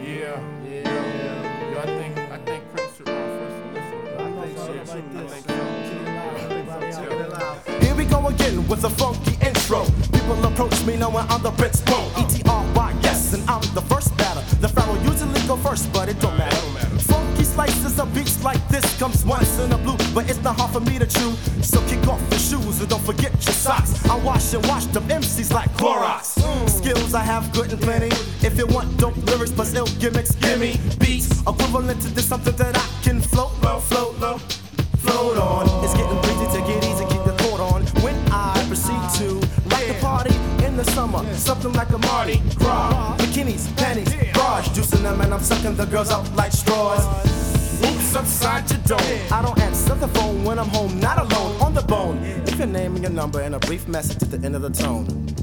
I think Prince should run first on this one. Here we go again with a funky intro. People approach me knowing I'm the Prince Pro. E-T-R-Y, yes, and I'm the first batter. The Pharaoh usually go first, but it don't matter. Funky slices of beats like this comes once in a blue, but it's not hard for me to chew. So kick off your shoes and don't forget your socks. I wash and wash them MCs like Clorox. Skills I have good and plenty. If you want dope lyrics plus ill gimmicks, gimme beats equivalent to this, something that I can float on. It's getting breezy, take it easy, keep the thought on. When I proceed to rock the party in the summer, something like a Mardi Gras. Bikinis, panties, bras, juicing them and I'm sucking the girls up like straws. Oops, upside your dome. I don't answer the phone when I'm home, not alone, on the bone. Leave your name and your number and a brief message at the end of the tone.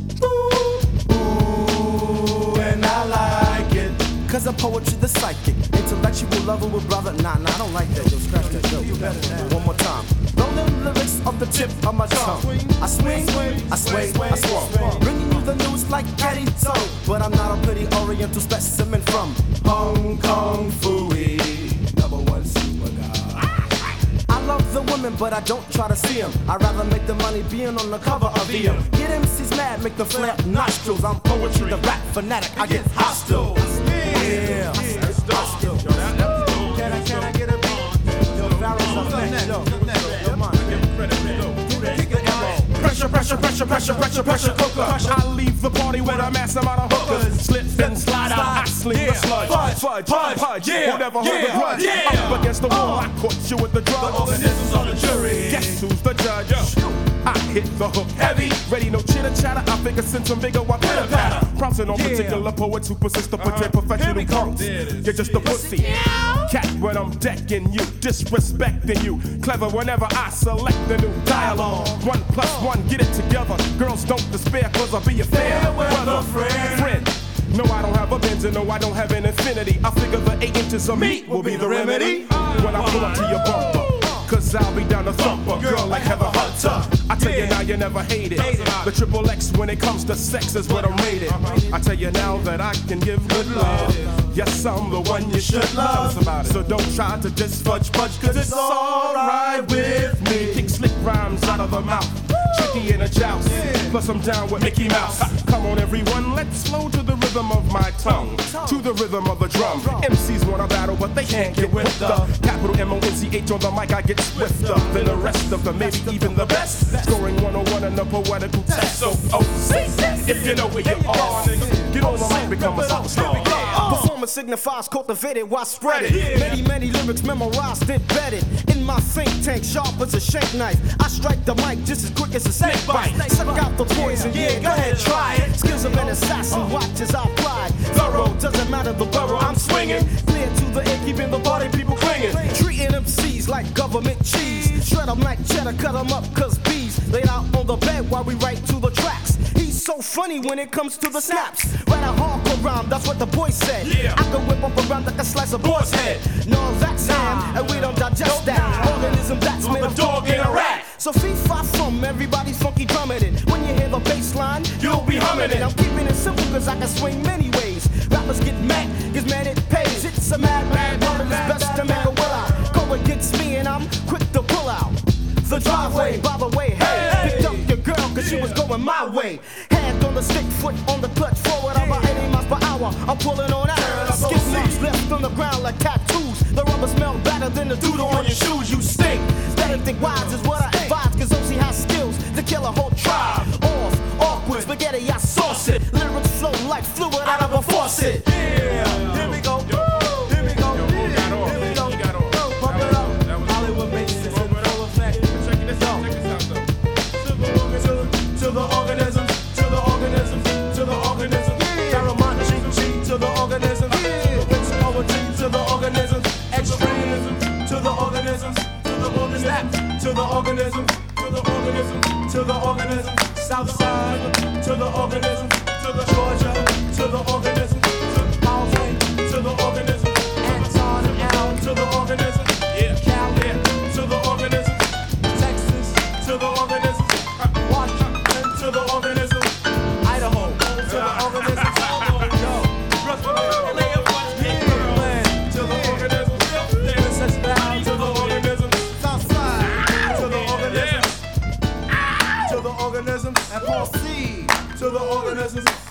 Ooh, and I like it. Cause I'm poetry, the psychic. Intellectual lover with brother. Nah, I don't like that. Yo, scratch that. Yo, one more time. Rolling lyrics off the tip of my tongue. I swing, I sway, I swung. Bringing you the news like Caddy Toe. But I'm not a pretty oriental specimen from Hong Kong Phooey. #1 super guy. I love the women, but I don't try to see them. I'd rather make the money being on the cover of EM. Get MCs mad, make them flare nostrils. I'm poetry, the rap fanatic. I get hostile. Yeah, it's hostile. Can I get a beat? Yo, Pharaoh's up next. Yo, come on. Pressure cooker. I leave the party with a mass amount of hookers. Slip and slide out, I sling the sludge. Fudge, who never hold a grudge? Up against the wall, I caught you with the drug. The organisms on the jury. Guess who's the judge? I hit the hook heavy. Ready, no chitter chatter. I figure since I'm bigger, I pitter patter. Pouncing on particular poets who persist to pretend professional punks. You're just a pussy. Cat when I'm decking you, disrespecting you. Clever whenever I select the new dialogue. 1+1, get it together. Girls don't despair, cause I'll be your fair weather friend. No, I don't have a Benz and no, I don't have an Infinity. I figure the 8 inches of meat will be the remedy when I pull up to your bumper. Cause I'll be down to thumper, girl like Heather Hunter. I tell you now, you never hate it. The XXX when it comes to sex is what I'm rated. I tell you now that I can give good love. Yes, I'm the one you should love. So don't try to just fudge, cause it's alright with me. Kick slick rhymes out of the mouth. Tricky in a joust. Plus I'm down with Mickey Mouse. Come on everyone, let's flow to the rhythm of my tongue. To the rhythm of the drum. MCs wanna battle but they can't get with the capital M-O-N-C-H on the mic. I get swifter than the rest of them, maybe even the best. Scoring 101 in the poetical test. So, if you know where you are, get on the mic, become a superstar. Performance signifies cultivated, why spread it? Many lyrics memorized, embedded in my think tank, sharp as a shank knife. I strike the mic just as quick as a snake bite. Suck out the poison, yeah, go ahead, try it. Skills of an assassin, watch as I apply. Thorough, doesn't matter the borough, I'm swinging. Clear to the air, keeping the party people clinging. Treating MCs like government cheese. Shred them like cheddar, cut them up, cause bees laid out on the bed while we write to the tracks. He's so funny when it comes to the snaps. Write a hardcore rhyme, that's what the boy said. I can whip up around like a slice of boar's head. No, that's ham, and we don't digest that. Organism that's made of dog and a rat. So fee-fi from everybody's funky drumming it. When you hear the bass line, you'll be humming it. I'm keeping it simple cause I can swing many ways. Rappers get mad, cause man it pays. It's a mad world, it's best to make a will out. Go against me and I'm quick to pull out the driveway, by the way, hey, picked up your girl cause she was going my way. Hand on the stick, foot on the clutch, forward about 80 miles per hour. I'm pulling on out. Skip marks left on the ground like tattoos. The rubber smell better than the doodle on your shoes. You stink. Better think wise is what I advise, cause OC has skills to kill a whole tribe. Off, awkward, spaghetti, I sauce it. Lyrics flow like fluid out of a faucet. Yeah, here we go. Here we go. Here we go. Pump it up. Hollywood bases. To the organisms, to the organisms, to the organisms. Paramount G to the organisms. Prince poetry to the organisms. Extremism to the organisms, to the organisms, to the organisms, to the organisms, to the organisms. Southside to the organisms, to the Georgia, to the organisms, to Alvin, to the organisms. Anton and Al to the organisms. Cali to the organisms. Texas to the organisms. Washington to the organism. Idaho to the organism. Yo, Brooklyn, lay up on me.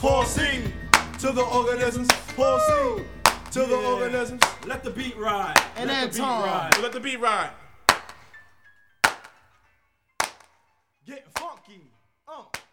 Pulsing to the organisms. Pulsing to the organisms. Let the beat ride. And Let the beat Anton. ride. Let the beat ride. Get funky.